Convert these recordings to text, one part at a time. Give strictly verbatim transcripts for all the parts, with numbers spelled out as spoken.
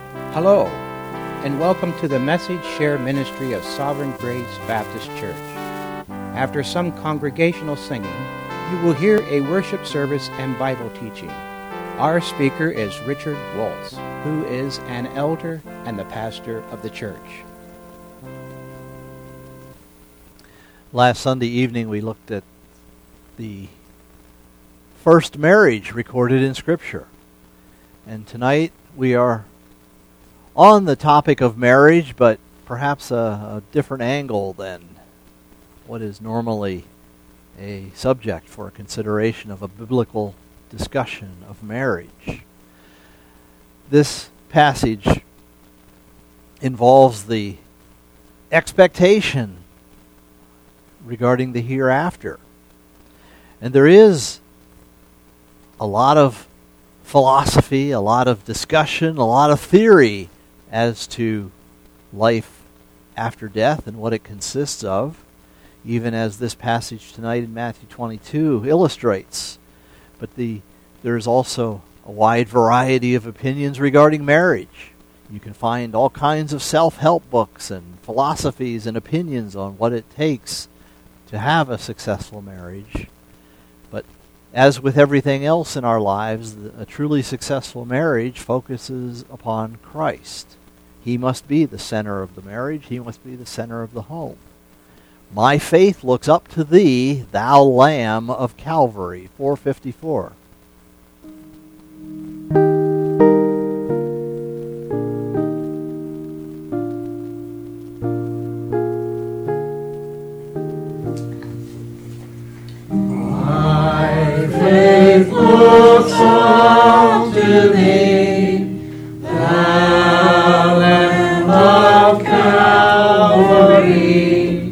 Hello, and welcome to the Message Share Ministry of Sovereign Grace Baptist Church. After some congregational singing, you will hear a worship service and Bible teaching. Our speaker is Richard Waltz, who is an elder and the pastor of the church. Last Sunday evening we looked at the first marriage recorded in Scripture. And tonight we are on the topic of marriage, but perhaps a, a different angle than what is normally a subject for consideration of a biblical discussion of marriage. This passage involves the expectation regarding the hereafter. And there is a lot of philosophy, a lot of discussion, a lot of theory as to life after death and what it consists of, even as this passage tonight in Matthew twenty-two illustrates. But the there is also a wide variety of opinions regarding marriage. You can find all kinds of self-help books and philosophies and opinions on what it takes to have a successful marriage. But as with everything else in our lives, a truly successful marriage focuses upon Christ. He must be the center of the marriage. He must be the center of the home. My faith looks up to thee, thou Lamb of Calvary, four fifty-four. My faith looks up to thee, thou Lamb of Calvary,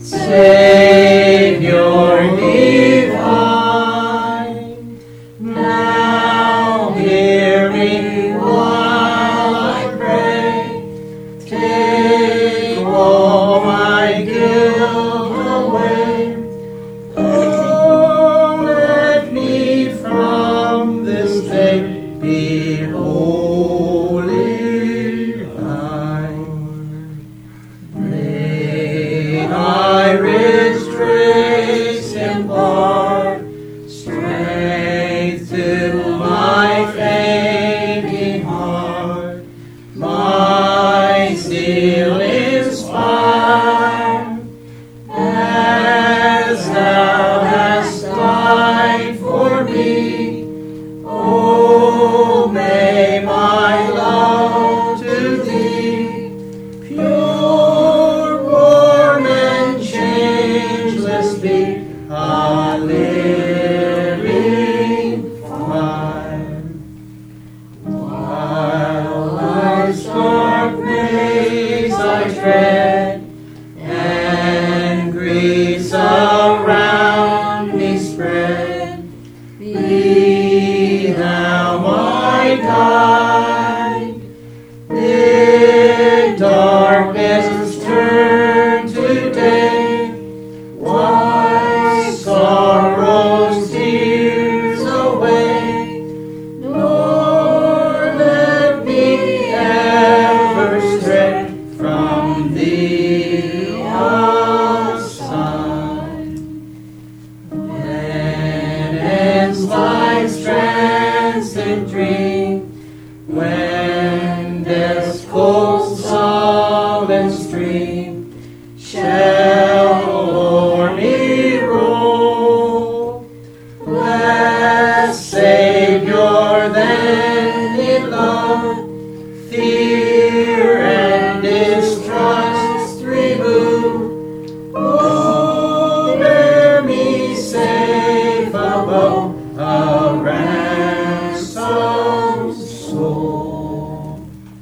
Savior divine. Now hear me while I pray, take all my guilt away. Oh, let me from this day be wholly thine. May thy rich grace impart strength to my fainting heart, my zeal inspire, as thou hast died for me. Oh, may my love to thee, pure, warm, and changeless be, a living fire. While life's dark maze I tread, and griefs around me spread, be thou my guide. Bid darkness turn to day, wipe sorrow's tears away, nor let me ever stray from thee aside. When ends life's transient dream, when death's cold sullen stream shall o'er me roll, blessed Savior, then in love, fear and distrust remove. Oh, bear me safe above a ransomed soul.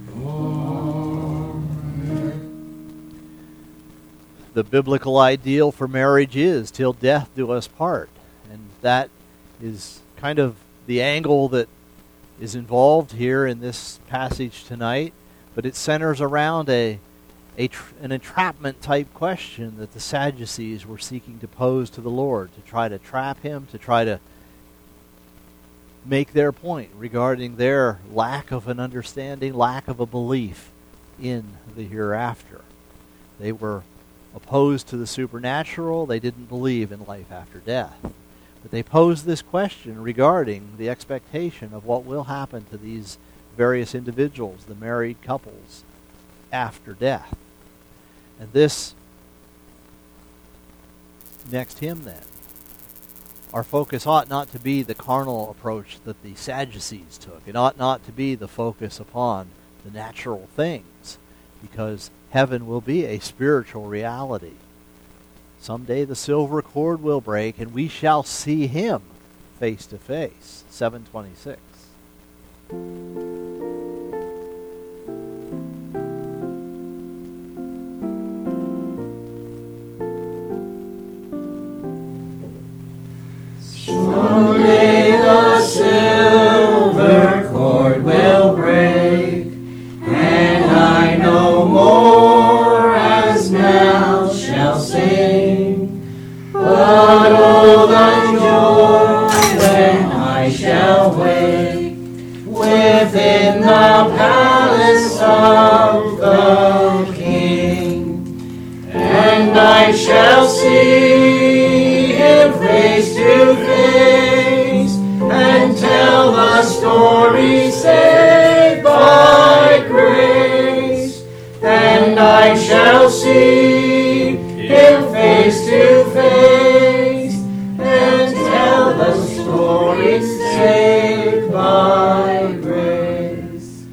The biblical ideal for marriage is till death do us part. And that is kind of the angle that is involved here in this passage tonight. But it centers around a, a tr- an entrapment type question that the Sadducees were seeking to pose to the Lord, to try to trap him, to try to make their point regarding their lack of an understanding, lack of a belief in the hereafter. They were opposed to the supernatural. They didn't believe in life after death. But they posed this question regarding the expectation of what will happen to these various individuals, the married couples, after death. And this next hymn then, our focus ought not to be the carnal approach that the Sadducees took. It ought not to be the focus upon the natural things, because heaven will be a spiritual reality. Someday the silver cord will break, and we shall see him face to face. seven twenty-six. Someday the silver cord will break, and I no more as now shall sing. But oh, the joy when I shall wake within the palace of the King, and I shall see him face to face, and tell the story saved by grace. And I shall see him face to face, and tell the story saved by grace.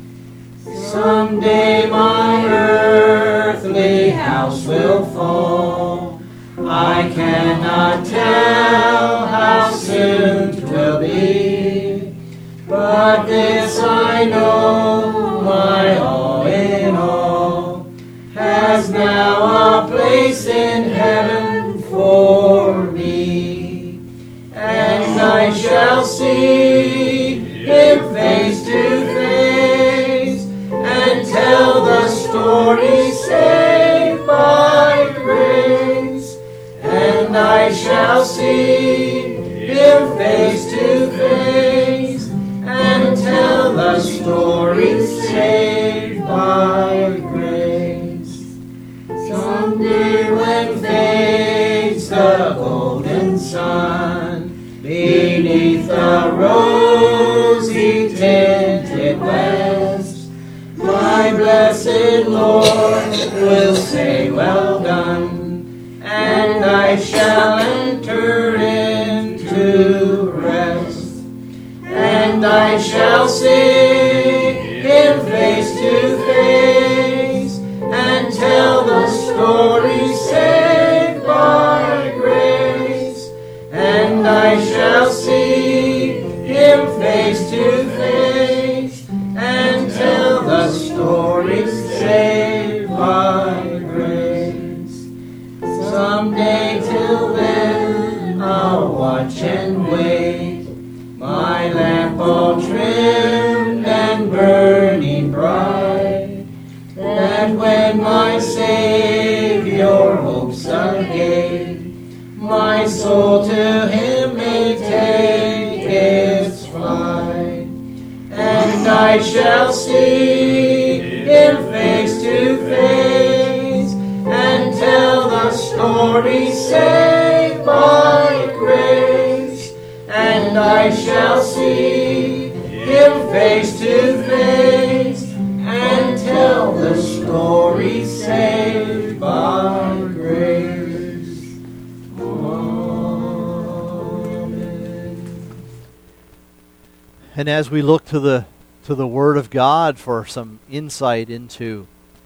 Someday my earthly house will fall. I cannot tell how soon 'twill be, but this I know, my all in all has now a place in heaven for me. And I shall see him face to face, and tell the story saved by grace. And I shall see him face to face, and tell the story saved by grace. Someday when fades the golden sun beneath the rosy tinted west, my blessed Lord will say, well done, and I shall enter into rest. And I shall see him face to face, and tell the story saved by grace. And I shall see him face to face, and tell the story saved by grace. Someday till then I'll watch and wait, my lamp all trimmed and burning bright, that when my Savior hopes again, my soul to him may take its flight. And I shall see him face to face, and tell the story saved by grace. And I shall see him face to face, and tell the story saved by grace. Amen. And as we look to the to the Word of God for some insight into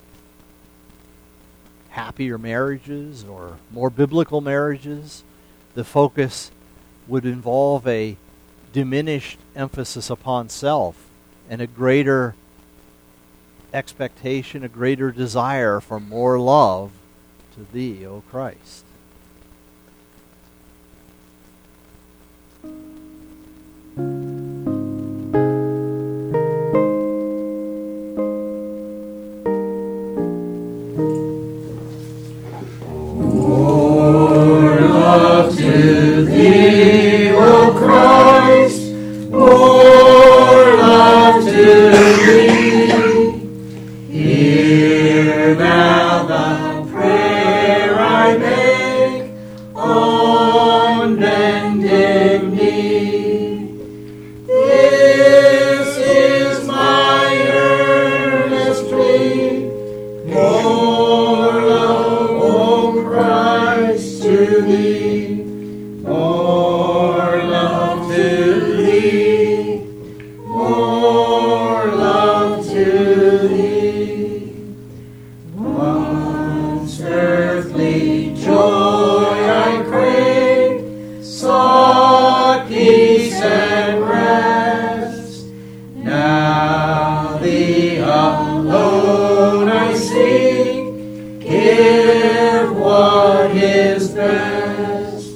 happier marriages or more biblical marriages, the focus would involve a diminished emphasis upon self and a greater expectation, a greater desire for more love to Thee, O Christ. More love to Thee, O Christ, more alone I seek. Give what is best.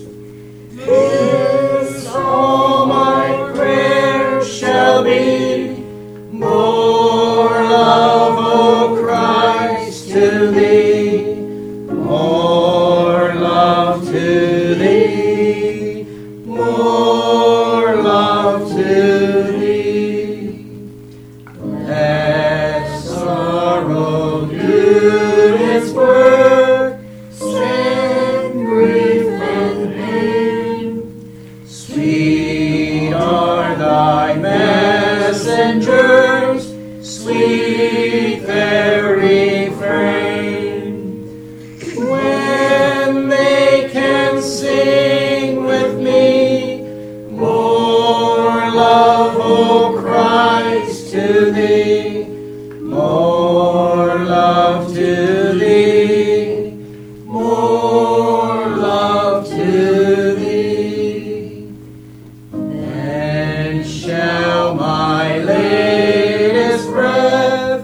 This all my prayer shall be. More love, O Christ, to thee. More love to thee. More love to thee. Let sorrow do its work, send grief and pain. Sweet are thy messengers, sweet their refrain. When they can sing with me, more love, O Christ, to thee. More love to thee. More love to thee. Then shall my latest breath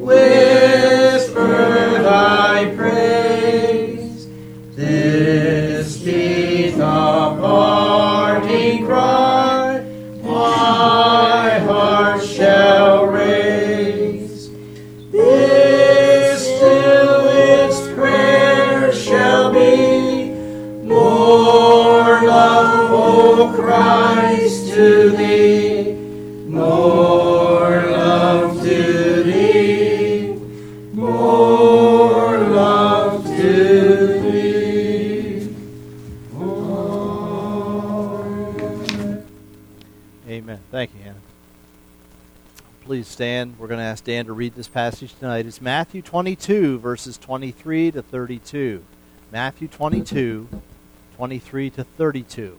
whisper thy praise. This be the parting cry my heart shall raise. This still its prayer shall be. More love, O Christ, to thee. More love to thee. More love to thee. Amen. Amen. Thank you, Hannah. Please stand. We're going to ask Dan to read this passage tonight. It's Matthew twenty-two, verses twenty-three to thirty-two. Matthew twenty-two, twenty-three to thirty-two.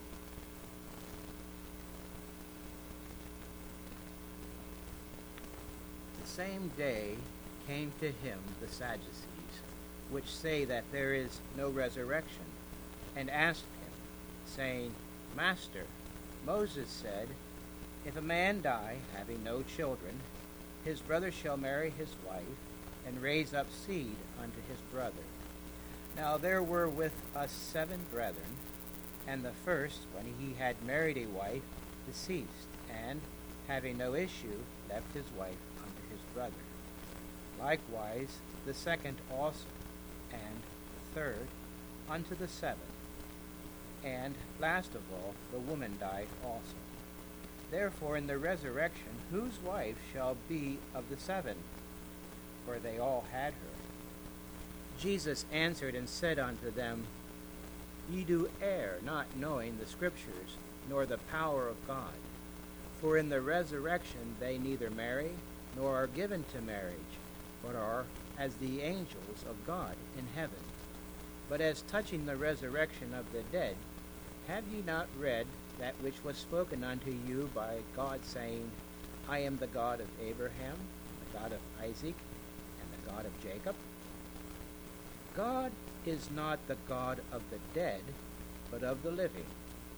The same day came to him the Sadducees, which say that there is no resurrection, and asked him, saying, Master, Moses said, if a man die, having no children, his brother shall marry his wife, and raise up seed unto his brother. Now there were with us seven brethren, and the first, when he had married a wife, deceased, and, having no issue, left his wife unto his brother. Likewise the second also, and the third unto the seventh. And last of all, the woman died also. Therefore in the resurrection, whose wife shall be of the seven? For they all had her. Jesus answered and said unto them, Ye do err, not knowing the Scriptures, nor the power of God. For in the resurrection they neither marry, nor are given to marriage, but are as the angels of God in heaven. But as touching the resurrection of the dead, have ye not read that which was spoken unto you by God, saying, I am the God of Abraham, and the God of Isaac, and the God of Jacob? God is not the God of the dead, but of the living.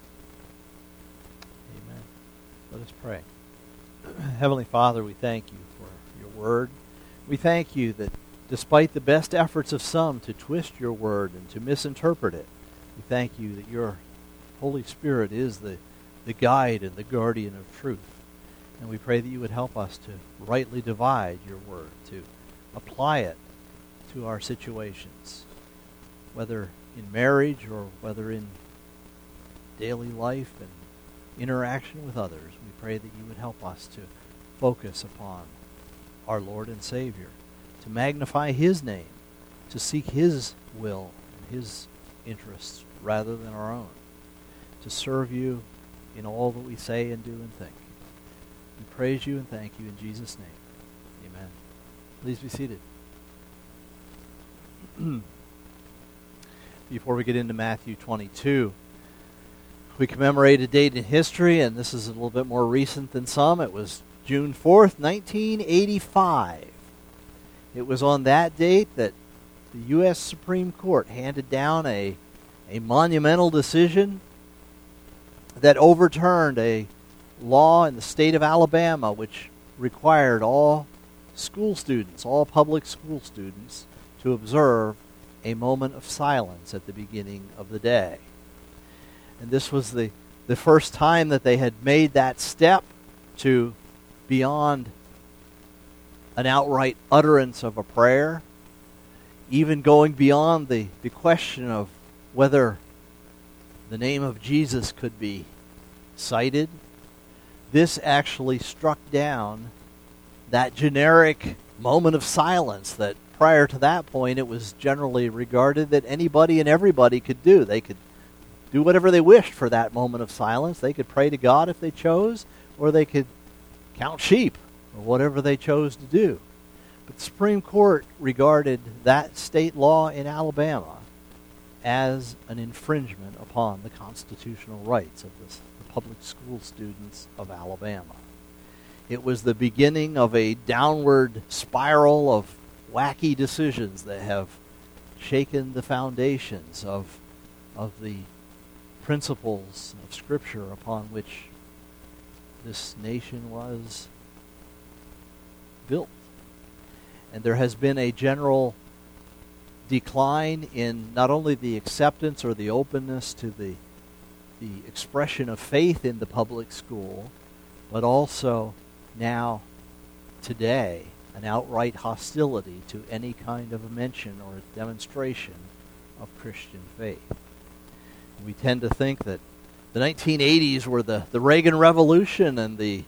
Amen. Let us pray. Heavenly Father, we thank you for your word. We thank you that despite the best efforts of some to twist your word and to misinterpret it, we thank you that your Holy Spirit is the, the guide and the guardian of truth. And we pray that you would help us to rightly divide your word, to apply it to our situations, whether in marriage or whether in daily life and interaction with others. We pray that you would help us to focus upon our Lord and Savior, to magnify his name, to seek his will and his interests rather than our own, to serve you in all that we say and do and think. We praise you and thank you in Jesus' name. Amen. Please be seated. Before we get into Matthew twenty-two, we commemorate a date in history, and this is a little bit more recent than some. It was June fourth, nineteen eighty-five. It was on that date that the U S Supreme Court handed down a, a monumental decision that overturned a law in the state of Alabama which required all school students, all public school students, to observe a moment of silence at the beginning of the day. And this was the, the first time that they had made that step to beyond an outright utterance of a prayer, even going beyond the, the question of whether the name of Jesus could be cited. This actually struck down that generic moment of silence that prior to that point it was generally regarded that anybody and everybody could do. They could do whatever they wished for that moment of silence. They could pray to God if they chose, or they could count sheep, or whatever they chose to do. But the Supreme Court regarded that state law in Alabama as an infringement upon the constitutional rights of the, the public school students of Alabama. It was the beginning of a downward spiral of wacky decisions that have shaken the foundations of, of the principles of Scripture upon which this nation was built. And there has been a general decline in not only the acceptance or the openness to the, the expression of faith in the public school, but also now, today, an outright hostility to any kind of a mention or a demonstration of Christian faith. We tend to think that the nineteen eighties were the, the Reagan Revolution and the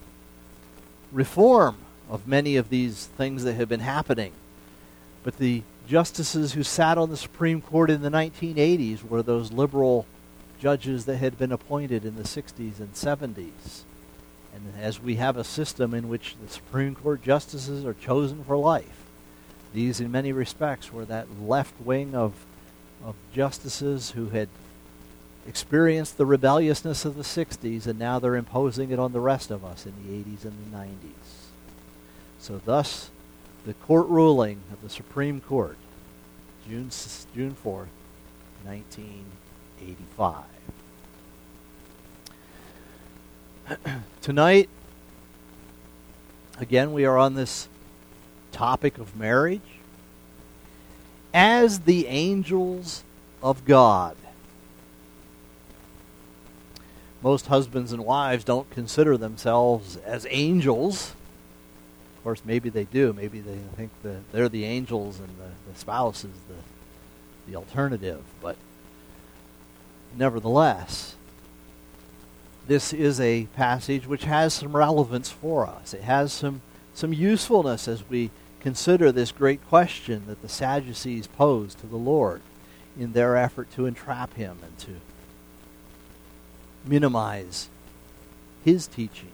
reform of many of these things that have been happening. But the justices who sat on the Supreme Court in the nineteen eighties were those liberal judges that had been appointed in the sixties and seventies. And as we have a system in which the Supreme Court justices are chosen for life, these in many respects were that left wing of, of justices who had experienced the rebelliousness of the sixties, and now they're imposing it on the rest of us in the eighties and the nineties. So thus, the court ruling of the Supreme Court, June June fourth, nineteen eighty-five. Tonight, again, we are on this topic of marriage. As the angels of God. Most husbands and wives don't consider themselves as angels. Of course, maybe they do. Maybe they think that they're the angels and the, the spouse is the, the alternative. But nevertheless, this is a passage which has some relevance for us. It has some, some usefulness as we consider this great question that the Sadducees posed to the Lord in their effort to entrap him and to minimize his teachings.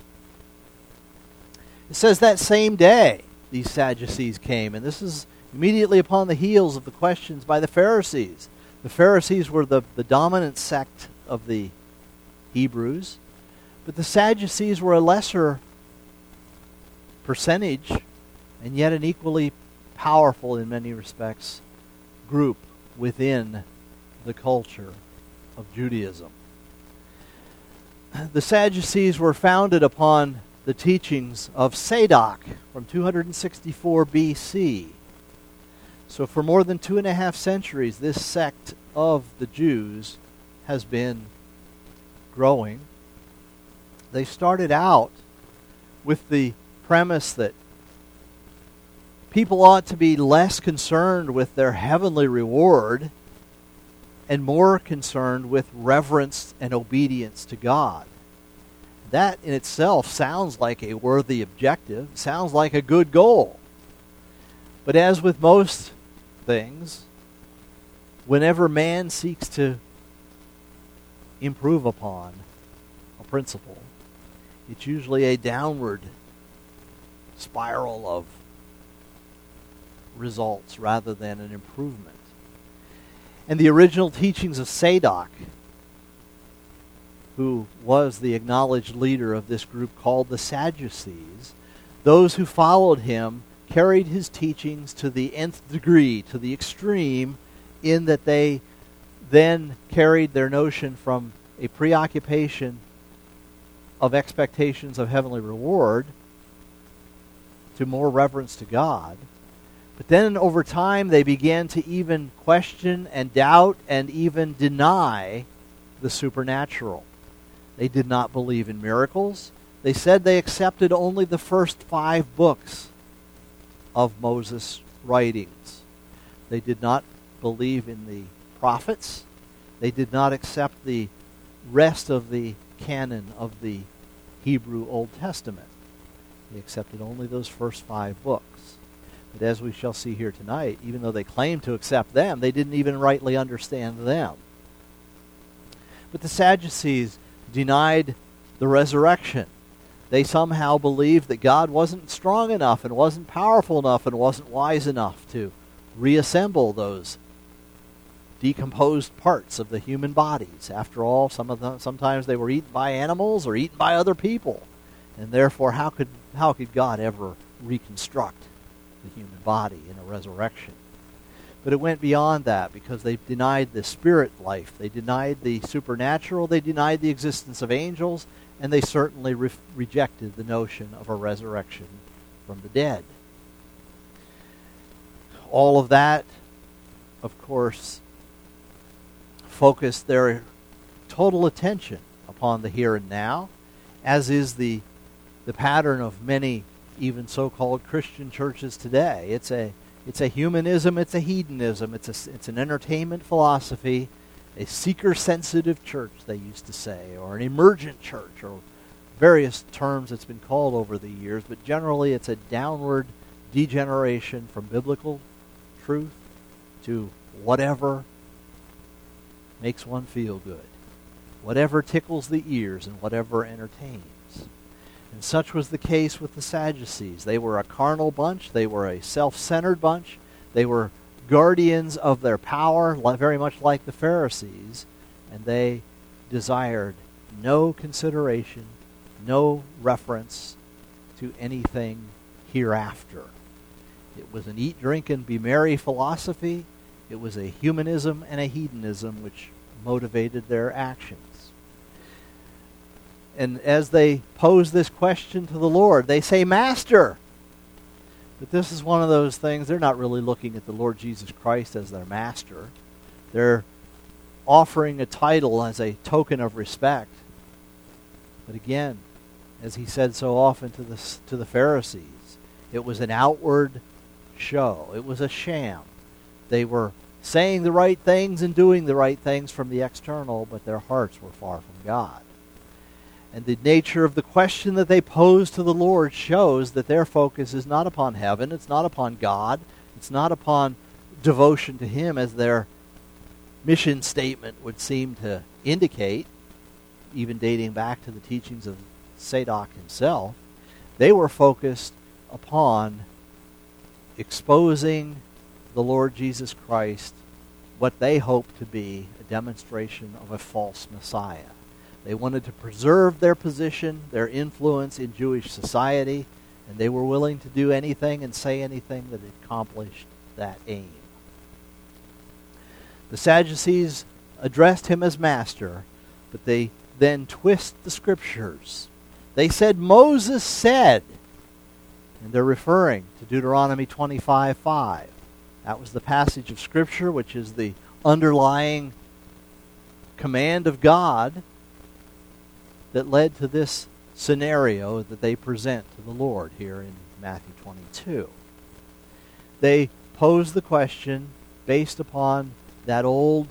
It says that same day these Sadducees came, and this is immediately upon the heels of the questions by the Pharisees. The Pharisees were the, the dominant sect of the Hebrews, but the Sadducees were a lesser percentage and yet an equally powerful in many respects group within the culture of Judaism. The Sadducees were founded upon the teachings of Zadok from two hundred sixty-four B C. So for more than two and a half centuries, this sect of the Jews has been growing. They started out with the premise that people ought to be less concerned with their heavenly reward and more concerned with reverence and obedience to God. That in itself sounds like a worthy objective, sounds like a good goal. But as with most things, whenever man seeks to improve upon a principle, it's usually a downward spiral of results rather than an improvement. And the original teachings of Zadok, who was the acknowledged leader of this group called the Sadducees, those who followed him carried his teachings to the nth degree, to the extreme, in that they then carried their notion from a preoccupation of expectations of heavenly reward to more reverence to God. But then over time they began to even question and doubt and even deny the supernatural. They did not believe in miracles. They said they accepted only the first five books of Moses' writings. They did not believe in the prophets. They did not accept the rest of the canon of the Hebrew Old Testament. They accepted only those first five books. But as we shall see here tonight, even though they claimed to accept them, they didn't even rightly understand them. But the Sadducees denied the resurrection. They somehow believed that God wasn't strong enough and wasn't powerful enough and wasn't wise enough to reassemble those decomposed parts of the human bodies. After all, some of them, sometimes they were eaten by animals or eaten by other people. And therefore, how could how could God ever reconstruct the human body in a resurrection? But it went beyond that, because they denied the spirit life. They denied the supernatural. They denied the existence of angels. And they certainly re- rejected the notion of a resurrection from the dead. All of that, of course, focused their total attention upon the here and now, as is the the pattern of many even so-called Christian churches today. It's a it's a humanism, it's a hedonism, it's a, it's an entertainment philosophy, a seeker-sensitive church, they used to say, or an emergent church, or various terms it's been called over the years, but generally it's a downward degeneration from biblical truth to whatever makes one feel good, whatever tickles the ears and whatever entertains. And such was the case with the Sadducees. They were a carnal bunch. They were a self-centered bunch. They were guardians of their power, very much like the Pharisees, and they desired no consideration, no reference to anything hereafter. It was an eat, drink, and be merry philosophy. It was a humanism and a hedonism which motivated their actions. And as they pose this question to the Lord, they say, Master! But this is one of those things, they're not really looking at the Lord Jesus Christ as their master. They're offering a title as a token of respect. But again, as he said so often to the, to the Pharisees, it was an outward show. It was a sham. They were saying the right things and doing the right things from the external, but their hearts were far from God. And the nature of the question that they pose to the Lord shows that their focus is not upon heaven, it's not upon God, it's not upon devotion to Him, as their mission statement would seem to indicate, even dating back to the teachings of Zadok himself. They were focused upon exposing the Lord Jesus Christ, what they hoped to be a demonstration of a false Messiah. They wanted to preserve their position, their influence in Jewish society, and they were willing to do anything and say anything that accomplished that aim. The Sadducees addressed him as master, but they then twist the scriptures. They said, Moses said, and they're referring to Deuteronomy twenty-five five. That was the passage of Scripture which is the underlying command of God that led to this scenario that they present to the Lord here in Matthew twenty-two. They pose the question based upon that Old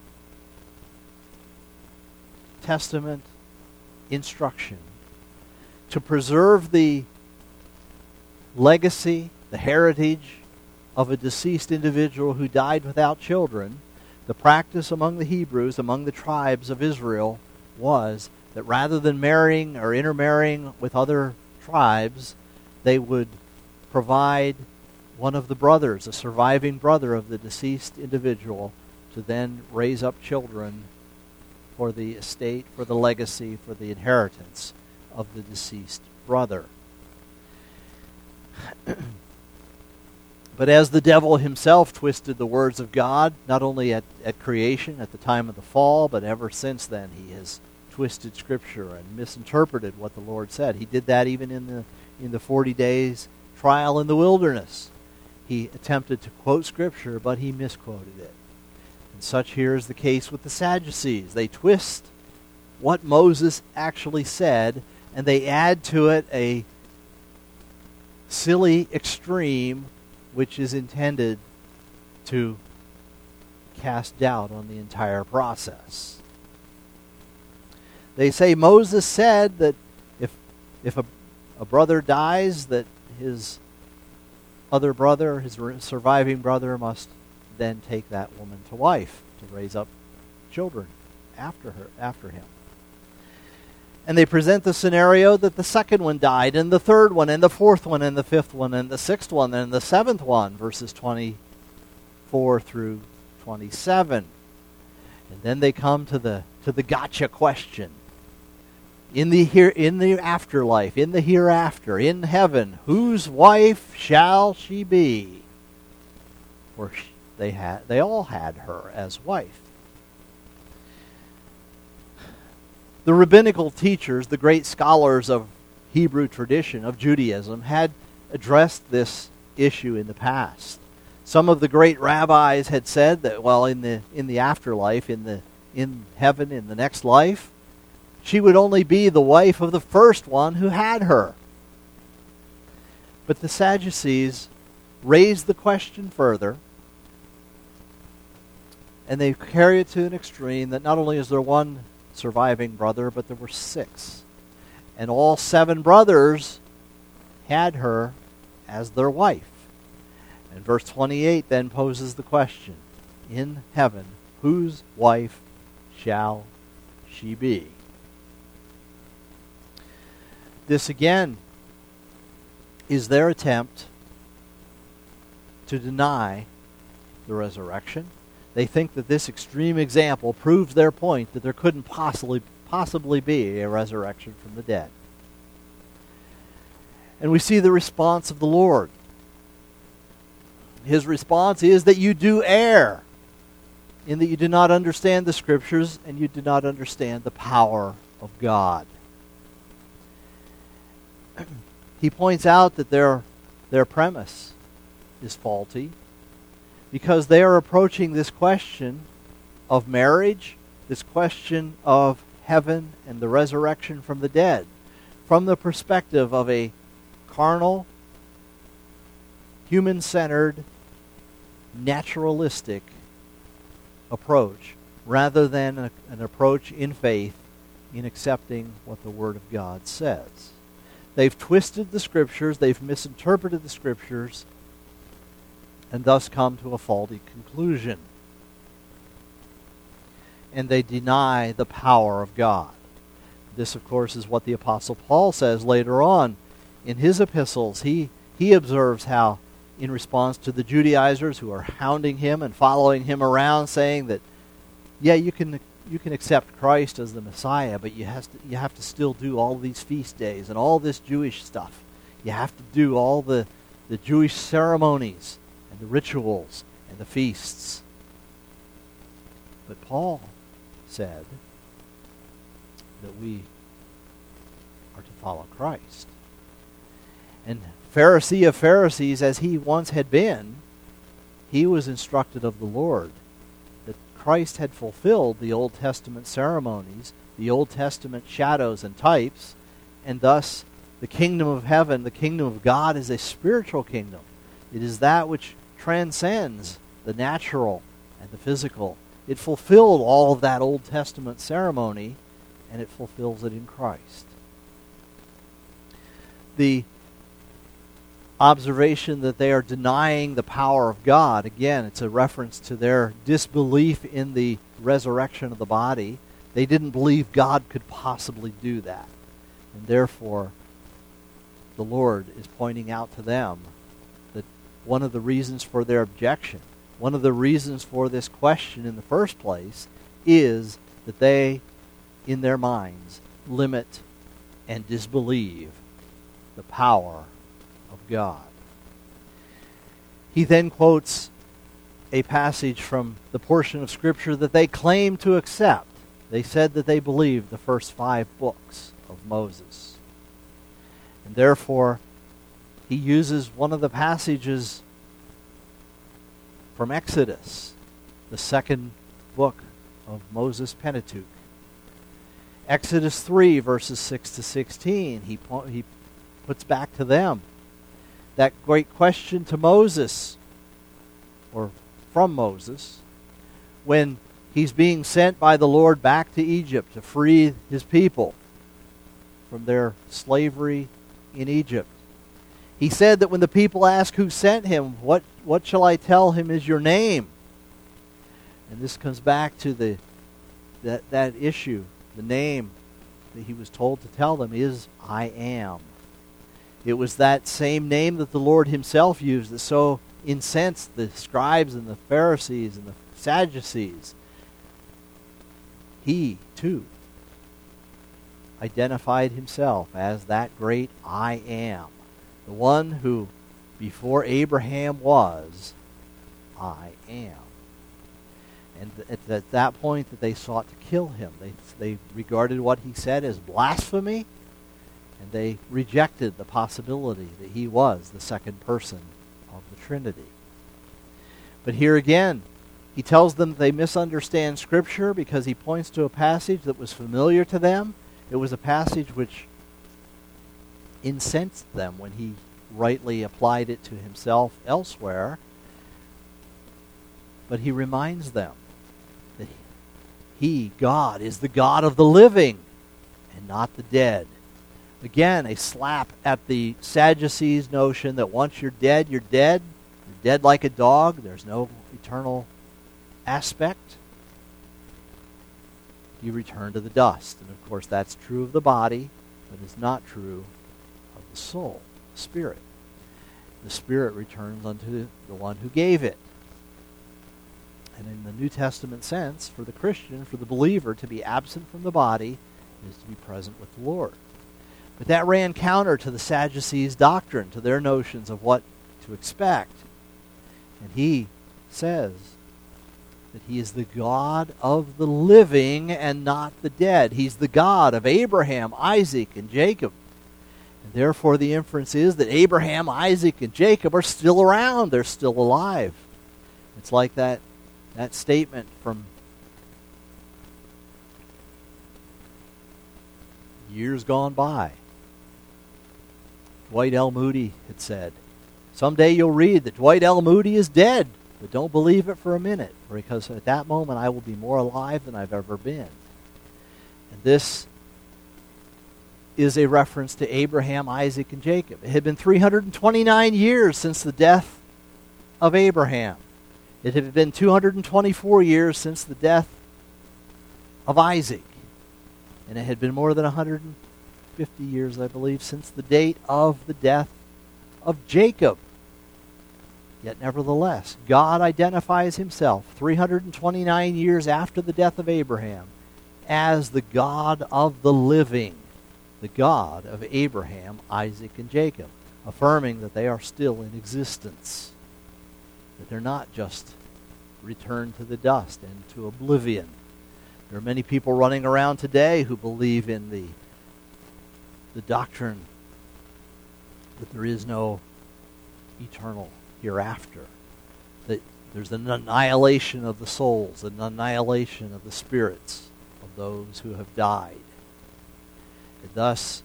Testament instruction to preserve the legacy, the heritage of a deceased individual who died without children. The practice among the Hebrews, among the tribes of Israel, was that rather than marrying or intermarrying with other tribes, they would provide one of the brothers, a surviving brother of the deceased individual, to then raise up children for the estate, for the legacy, for the inheritance of the deceased brother. But as the devil himself twisted the words of God, not only at, at creation, at the time of the fall, but ever since then, he has twisted Scripture and misinterpreted what the Lord said. He did that even in the in the forty days trial in the wilderness. He attempted to quote Scripture, but he misquoted it. And such here is the case with the Sadducees. They twist what Moses actually said, and they add to it a silly extreme which is intended to cast doubt on the entire process. They say Moses said that if if a, a brother dies, that his other brother, his surviving brother, must then take that woman to wife to raise up children after her, after him. And they present the scenario that the second one died, and the third one, and the fourth one, and the fifth one, and the sixth one, and the seventh one, verses twenty-four through twenty-seven. And then they come to the to the gotcha question. In the here in the afterlife, in the hereafter, in heaven, whose wife shall she be? For they had they all had her as wife. The rabbinical teachers, the great scholars of Hebrew tradition, of Judaism, had addressed this issue in the past. Some of the great rabbis had said that, well, in the in the afterlife, in the in heaven, in the next life, she would only be the wife of the first one who had her. But the Sadducees raised the question further, and they carry it to an extreme that not only is there one surviving brother, but there were six. And all seven brothers had her as their wife. And verse twenty-eight then poses the question, in heaven, whose wife shall she be? This again is their attempt to deny the resurrection. They think that this extreme example proves their point that there couldn't possibly possibly be a resurrection from the dead. And we see the response of the Lord. His response is that you do err, in that you do not understand the Scriptures and you do not understand the power of God. He points out that their, their premise is faulty, because they are approaching this question of marriage, this question of heaven and the resurrection from the dead, from the perspective of a carnal, human-centered, naturalistic approach, rather than a, an approach in faith in accepting what the Word of God says. They've twisted the Scriptures, they've misinterpreted the Scriptures, and thus come to a faulty conclusion. And they deny the power of God. This, of course, is what the Apostle Paul says later on in his epistles. He, he observes how, in response to the Judaizers who are hounding him and following him around, saying that, yeah, you can you can accept Christ as the Messiah, but you have to, you have to still do all these feast days and all this Jewish stuff. You have to do all the, the Jewish ceremonies and the rituals and the feasts. But Paul said that we are to follow Christ. And Pharisee of Pharisees, as he once had been, he was instructed of the Lord that Christ had fulfilled the Old Testament ceremonies, the Old Testament shadows and types, and thus the kingdom of heaven, the kingdom of God, is a spiritual kingdom. It is that which transcends the natural and the physical. It fulfilled all of that Old Testament ceremony, and it fulfills it in Christ. The observation that they are denying the power of God, again, it's a reference to their disbelief in the resurrection of the body. They didn't believe God could possibly do that. And therefore, the Lord is pointing out to them that one of the reasons for their objection, one of the reasons for this question in the first place, is that they, in their minds, limit and disbelieve the power of God. He then quotes a passage from the portion of Scripture that they claim to accept. They said that they believed the first five books of Moses. And therefore, he uses one of the passages from Exodus, the second book of Moses' Pentateuch. Exodus three, verses six to sixteen, he, po- he puts back to them that great question to Moses, or from Moses, when he's being sent by the Lord back to Egypt to free his people from their slavery in Egypt. He said that when the people ask who sent him, what, what shall I tell him is your name? And this comes back to the that, that issue. The name that he was told to tell them is I am. It was that same name that the Lord himself used that so incensed the scribes and the Pharisees and the Sadducees. He, too, identified himself as that great I am. The one who, before Abraham was, I am. And at, at that point that they sought to kill him. They, they regarded what he said as blasphemy, and they rejected the possibility that he was the second person of the Trinity. But here again, he tells them they misunderstand Scripture because he points to a passage that was familiar to them. It was a passage which incensed them when he rightly applied it to himself elsewhere. But he reminds them that he, God, is the God of the living and not the dead. Again, a slap at the Sadducees' notion that once you're dead, you're dead. You're dead like a dog. There's no eternal aspect. You return to the dust. And of course, that's true of the body, but it's not true of the soul, the spirit. The spirit returns unto the one who gave it. And in the New Testament sense, for the Christian, for the believer, to be absent from the body is to be present with the Lord. But that ran counter to the Sadducees' doctrine, to their notions of what to expect. And he says that he is the God of the living and not the dead. He's the God of Abraham, Isaac, and Jacob. And therefore the inference is that Abraham, Isaac, and Jacob are still around. They're still alive. It's like that, that statement from years gone by. Dwight L. Moody had said, someday you'll read that Dwight L. Moody is dead, but don't believe it for a minute, because at that moment I will be more alive than I've ever been. And this is a reference to Abraham, Isaac, and Jacob. It had been three hundred twenty-nine years since the death of Abraham. It had been two hundred twenty-four years since the death of Isaac. And it had been more than one hundred fifty years, I believe, since the date of the death of Jacob. Yet nevertheless, God identifies himself three hundred twenty-nine years after the death of Abraham as the God of the living, the God of Abraham, Isaac, and Jacob, affirming that they are still in existence, that they're not just returned to the dust and to oblivion. There are many people running around today who believe in the, the doctrine that there is no eternal hereafter, that there's an annihilation of the souls, an annihilation of the spirits of those who have died. And thus,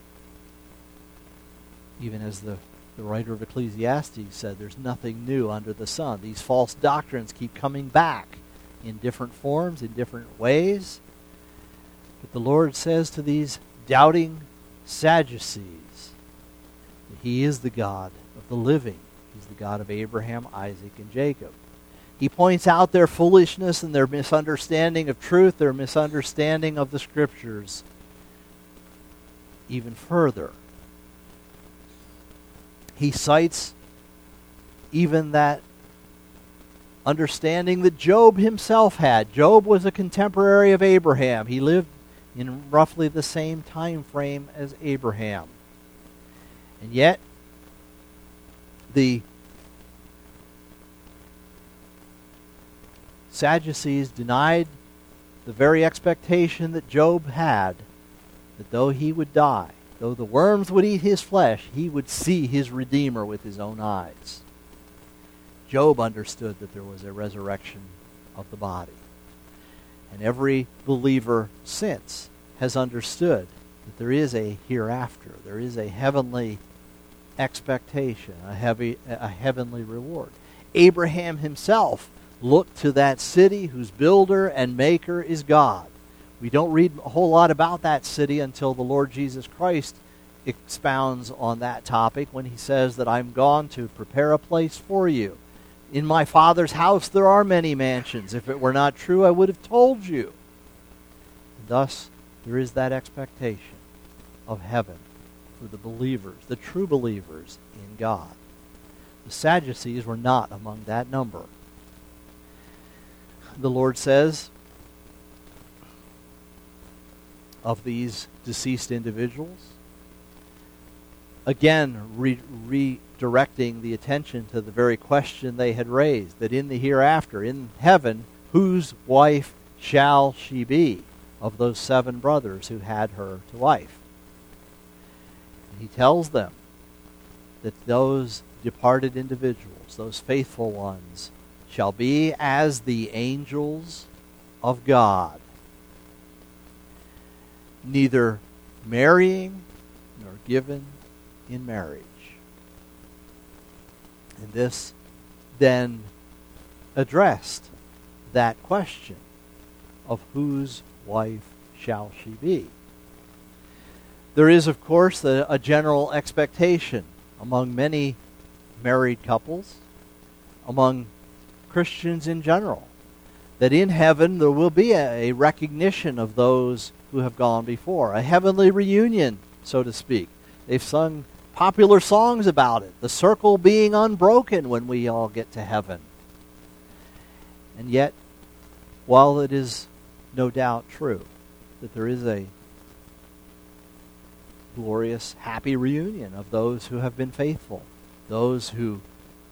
even as the, the writer of Ecclesiastes said, there's nothing new under the sun. These false doctrines keep coming back in different forms, in different ways. But the Lord says to these doubting Sadducees that he is the God of the living. He's the God of Abraham, Isaac, and Jacob. He points out their foolishness and their misunderstanding of truth, their misunderstanding of the Scriptures even further. He cites even that understanding that Job himself had. Job was a contemporary of Abraham. He lived in roughly the same time frame as Abraham. And yet, the Sadducees denied the very expectation that Job had, that though he would die, Though the worms would eat his flesh, he would see his Redeemer with his own eyes. Job understood that there was a resurrection of the body. And every believer since has understood that there is a hereafter. There is a heavenly expectation, a, heavy, a heavenly reward. Abraham himself looked to that city whose builder and maker is God. We don't read a whole lot about that city until the Lord Jesus Christ expounds on that topic when he says that I'm gone to prepare a place for you. In my Father's house there are many mansions. If it were not true, I would have told you. And thus, there is that expectation of heaven for the believers, the true believers in God. The Sadducees were not among that number. The Lord says of these deceased individuals, again re- redirecting the attention to the very question they had raised, that in the hereafter, in heaven, whose wife shall she be of those seven brothers who had her to wife? And he tells them that those departed individuals, those faithful ones, shall be as the angels of God, neither marrying nor given in marriage. And this then addressed that question of whose wife shall she be. There is, of course, a, a general expectation among many married couples, among Christians in general, that in heaven there will be a, a recognition of those who have gone before, a heavenly reunion, so to speak. They've sung popular songs about it, the circle being unbroken when we all get to heaven. And yet, while it is no doubt true that there is a glorious, happy reunion of those who have been faithful, those who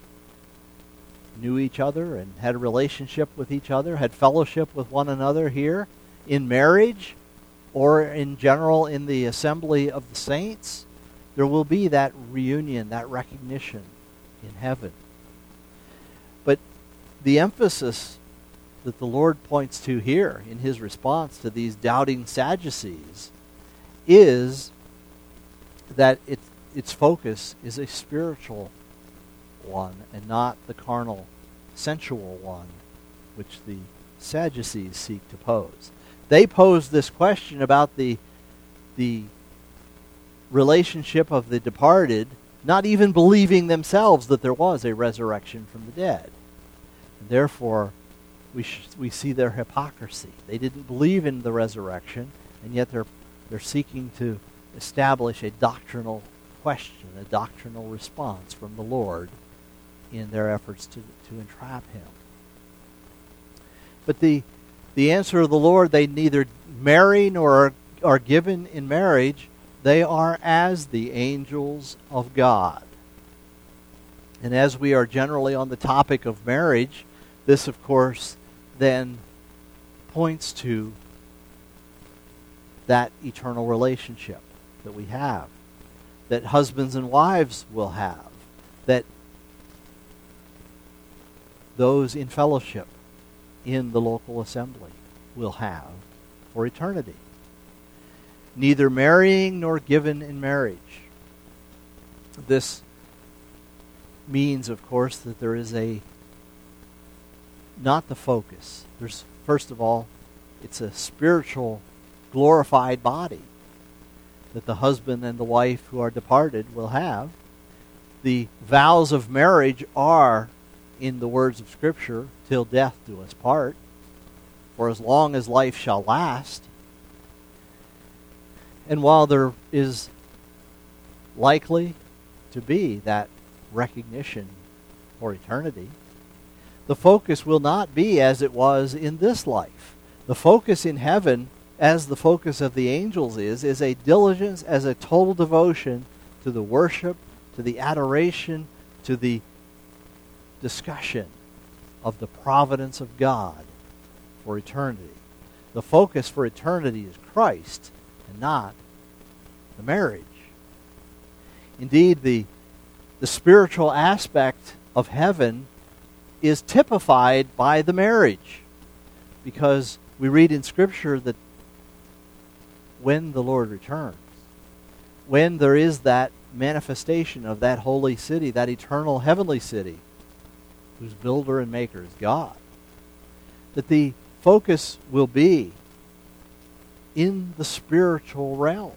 knew each other and had a relationship with each other, had fellowship with one another here in marriage or in general in the assembly of the saints, there will be that reunion, that recognition in heaven. But the emphasis that the Lord points to here in his response to these doubting Sadducees is that it, its focus is a spiritual one and not the carnal, sensual one which the Sadducees seek to pose. They pose this question about the the relationship of the departed, not even believing themselves that there was a resurrection from the dead. And therefore, we sh- we see their hypocrisy. They didn't believe in the resurrection, and yet they're they're seeking to establish a doctrinal question, a doctrinal response from the Lord in their efforts to, to entrap him. But the the answer of the Lord, they neither marry nor are, are given in marriage. They are as the angels of God. And as we are generally on the topic of marriage, this, of course, then points to that eternal relationship that we have, that husbands and wives will have, that those in fellowship in the local assembly will have for eternity. Neither marrying nor given in marriage. This means, of course, that there is a, not the focus. There's, first of all, it's a spiritual, glorified body that the husband and the wife who are departed will have. The vows of marriage are, in the words of Scripture, till death do us part, for as long as life shall last. And while there is likely to be that recognition for eternity, the focus will not be as it was in this life. The focus in heaven, as the focus of the angels is, is a diligence, as a total devotion to the worship, to the adoration, to the discussion of the providence of God for eternity. The focus for eternity is Christ and not the marriage. Indeed, the, the spiritual aspect of heaven is typified by the marriage, because we read in Scripture that when the Lord returns, when there is that manifestation of that holy city, that eternal heavenly city, whose builder and maker is God, that the focus will be in the spiritual realm.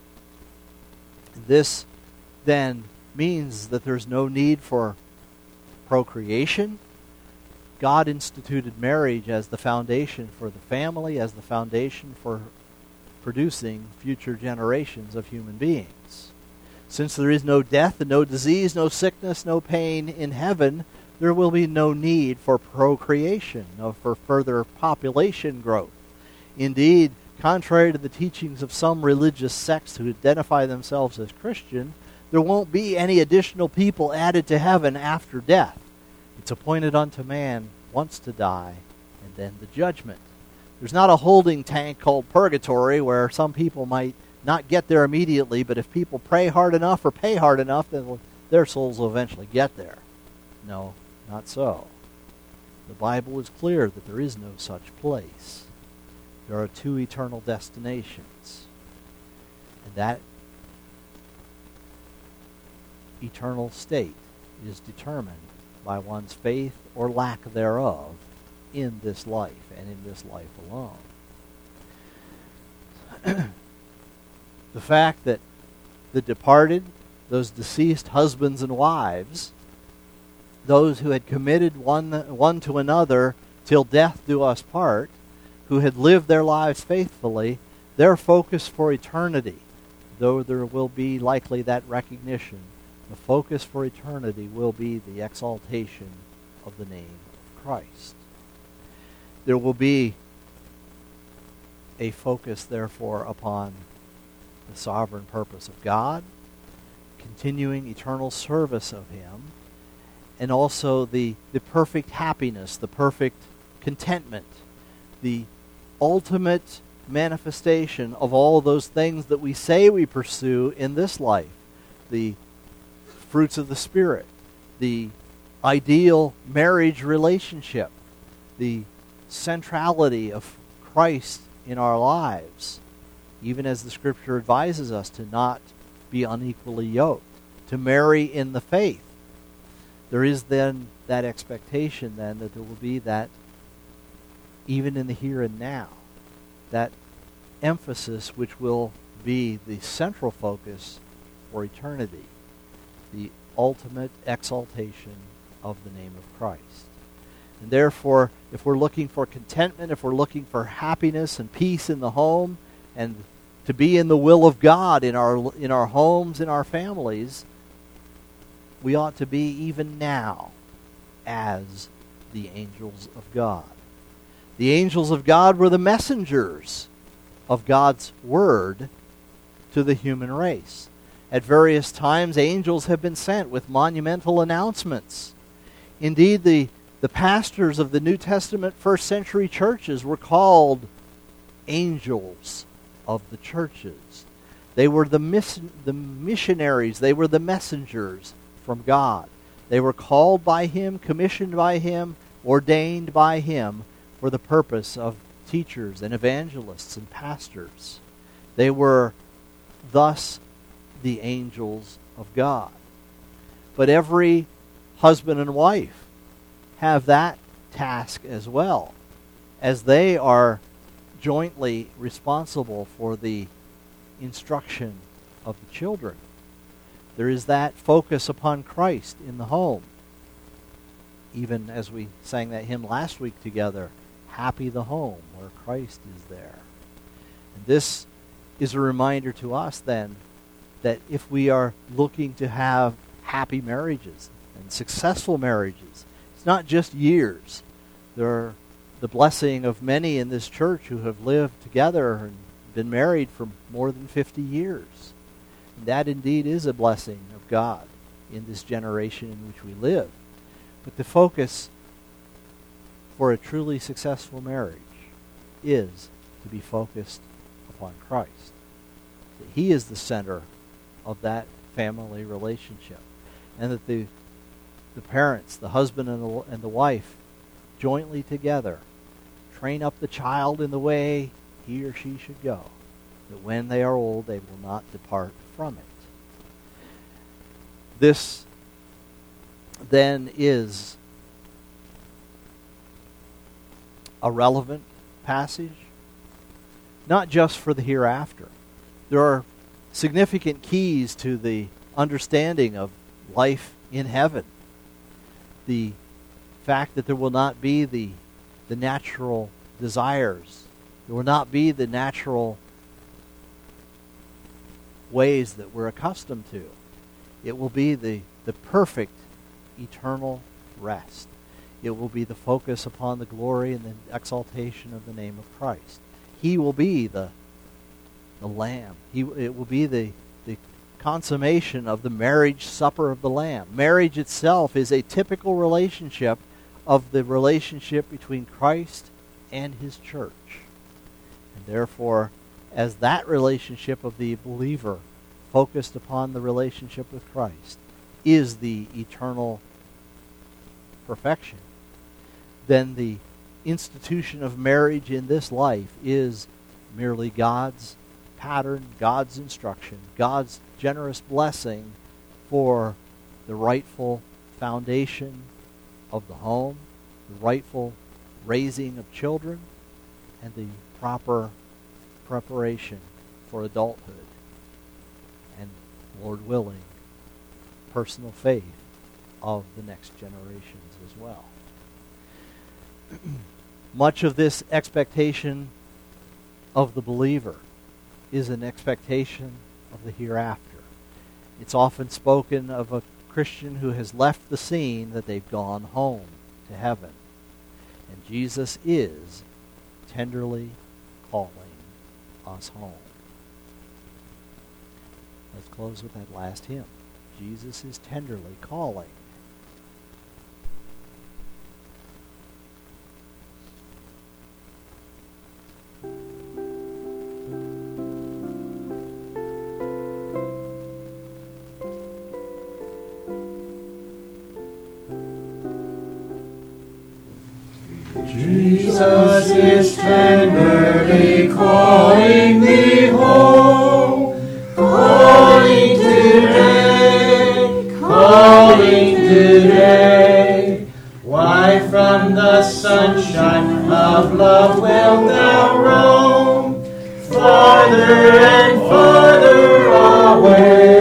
This then means that there's no need for procreation. God instituted marriage as the foundation for the family, as the foundation for producing future generations of human beings. Since there is no death and no disease, no sickness, no pain in heaven, there will be no need for procreation, no for further population growth. Indeed, contrary to the teachings of some religious sects who identify themselves as Christian, there won't be any additional people added to heaven after death. It's appointed unto man once to die, and then the judgment. There's not a holding tank called purgatory where some people might not get there immediately, but if people pray hard enough or pay hard enough, then their souls will eventually get there. No, not so. The Bible is clear that there is no such place. There are two eternal destinations. And that eternal state is determined by one's faith or lack thereof in this life and in this life alone. The fact that the departed, those deceased husbands and wives, those who had committed one, one to another till death do us part, who had lived their lives faithfully, their focus for eternity, though there will be likely that recognition, the focus for eternity will be the exaltation of the name of Christ. There will be a focus, therefore, upon the sovereign purpose of God, continuing eternal service of Him, and also the, the perfect happiness, the perfect contentment, the ultimate manifestation of all those things that we say we pursue in this life, the fruits of the Spirit, the ideal marriage relationship, the centrality of Christ in our lives, even as the Scripture advises us to not be unequally yoked, to marry in the faith. There is then that expectation then that there will be that, even in the here and now, that emphasis which will be the central focus for eternity, the ultimate exaltation of the name of Christ. And therefore, if we're looking for contentment, if we're looking for happiness and peace in the home, and to be in the will of God in our in our homes, in our families, we ought to be even now as the angels of God. The angels of God were the messengers of God's word to the human race. At various times, angels have been sent with monumental announcements. Indeed, the, the pastors of the New Testament first century churches were called angels of the churches. They were the, miss, the missionaries. They were the messengers from God. They were called by Him, commissioned by Him, ordained by Him for the purpose of teachers and evangelists and pastors. They were thus the angels of God. But every husband and wife have that task as well, as they are jointly responsible for the instruction of the children. There is that focus upon Christ in the home. Even as we sang that hymn last week together, happy the home where Christ is there. And this is a reminder to us then that if we are looking to have happy marriages and successful marriages, it's not just years. There are the blessing of many in this church who have lived together and been married for more than fifty years. And that indeed is a blessing of God in this generation in which we live. But the focus for a truly successful marriage is to be focused upon Christ. That He is the center of that family relationship. And that the the parents, the husband and the, and the wife, jointly together train up the child in the way he or she should go, that when they are old they will not depart from it. This then is a relevant passage, not just for the hereafter. There are significant keys to the understanding of life in heaven. The fact that there will not be the, the natural desires. There will not be the natural ways that we're accustomed to. It will be the, the perfect eternal rest. It will be the focus upon the glory and the exaltation of the name of Christ. He will be the, the Lamb. He, it will be the, the consummation of the marriage supper of the Lamb. Marriage itself is a typical relationship of the relationship between Christ and His church. And therefore, as that relationship of the believer focused upon the relationship with Christ is the eternal perfection, then the institution of marriage in this life is merely God's pattern, God's instruction, God's generous blessing for the rightful foundation of the home, the rightful raising of children, and the proper preparation for adulthood, and, Lord willing, personal faith of the next generations as well. Much of this expectation of the believer is an expectation of the hereafter. It's often spoken of a Christian who has left the scene that they've gone home to heaven. And Jesus is tenderly calling us home. Let's close with that last hymn. Jesus is tenderly calling. Jesus is tenderly calling thee home, calling today, calling today. Why from the sunshine of love wilt thou roam, farther and farther away?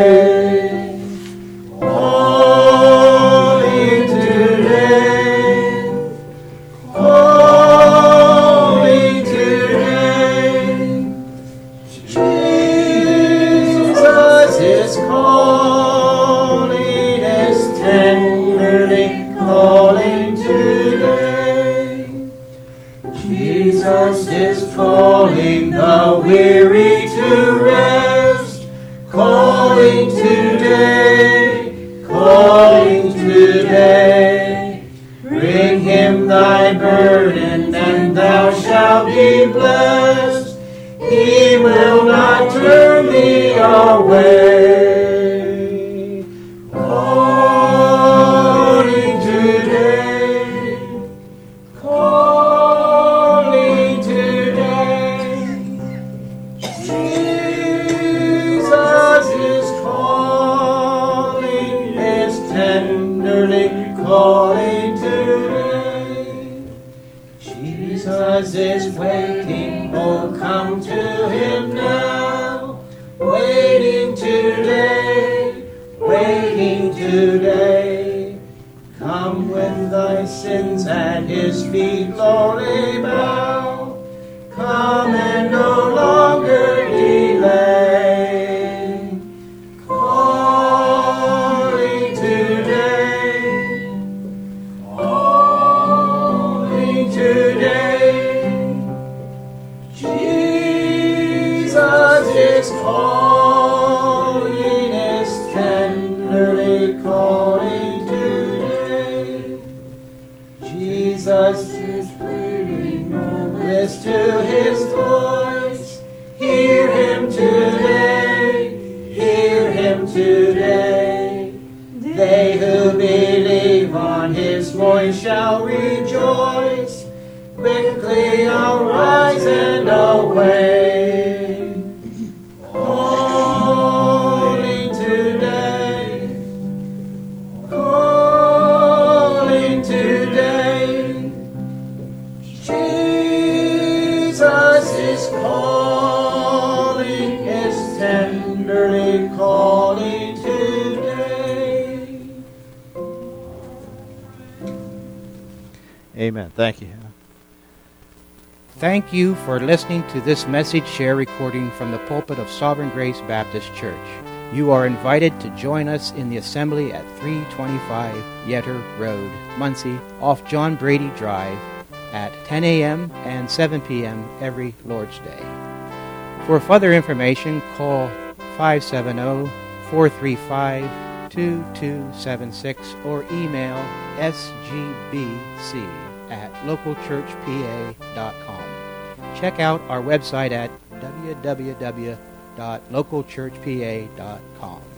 Calling the weary to rest, calling today, calling today. Bring him thy burden and thou shalt be blessed. He will not turn thee away. Calling today, calling today. Jesus is calling, is tenderly calling today. Jesus is waiting, oh come to him now. Waiting today, waiting today. Come with thy sins at his feet lowly bow. Come and no longer delay. Calling today, calling today. Jesus is calling, is tenderly calling today. Jesus is waiting, listen to his voice. Hear him today, hear him today. shall rejoice. Quickly arise and away. Calling today, calling today. Jesus is calling, is tenderly calling today. Amen. Thank you. Thank you for listening to this message share recording from the pulpit of Sovereign Grace Baptist Church. You are invited to join us in the assembly at three twenty-five Yetter Road, Muncie, off John Brady Drive, at ten a.m. and seven p.m. every Lord's Day. For further information, call five seven zero, four three five, two two seven six or email s g b c at local church p a dot com. Check out our website at w w w dot local church p a dot com.